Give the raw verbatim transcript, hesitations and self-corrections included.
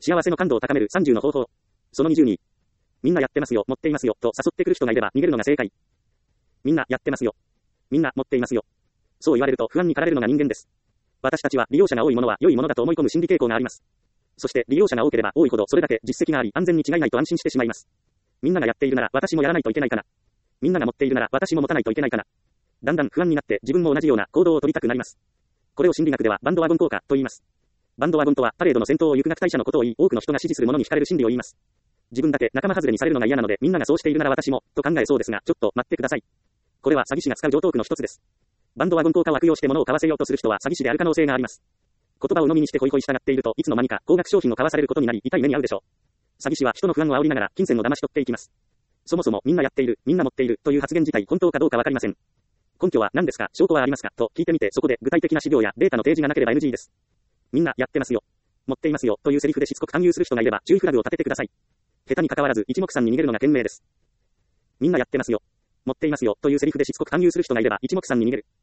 幸せの感度を高めるさんじゅうの方法。そのにじゅうに。みんなやってますよ、持っていますよ、と誘ってくる人がいれば逃げるのが正解。みんなやってますよ。みんな持っていますよ。そう言われると不安に駆られるのが人間です。私たちは利用者が多いものは良いものだと思い込む心理傾向があります。そして利用者が多ければ多いほどそれだけ実績があり安全に違いないと安心してしまいます。みんながやっているなら私もやらないといけないかな。みんなが持っているなら私も持たないといけないかな。だんだん不安になって自分も同じような行動を取りたくなります。これを心理学ではバンドワゴン効果と言います。バンドワゴンとはパレードの先頭を行く学隊者のことを言い多くの人が支持するものに惹かれる心理を言います。自分だけ仲間外れにされるのが嫌なのでみんながそうしているなら私もと考えそうですがちょっと待ってください。これは詐欺師が使う常套句の一つです。バンドワゴン効果を悪用して物を買わせようとする人は詐欺師である可能性があります。言葉を鵜呑みにしてホイホイ従っているといつの間にか高額商品を買わされることになり痛い目に遭うでしょう。詐欺師は人の不安を煽りながら金銭を騙し取っていきます。そもそもみんなやっている、みんな持っているという発言自体本当かどうかわかりません。根拠は何ですか、証拠はありますかと聞いてみてそこで具体的な資料やデータの提示がなければ エヌジー です。みんなやってますよ。持っていますよというセリフでしつこく勧誘する人がいれば注意フラグを立ててください。下手に関わらず一目散に逃げるのが賢明です。みんなやってますよ。持っていますよというセリフでしつこく勧誘する人がいれば一目散に逃げる。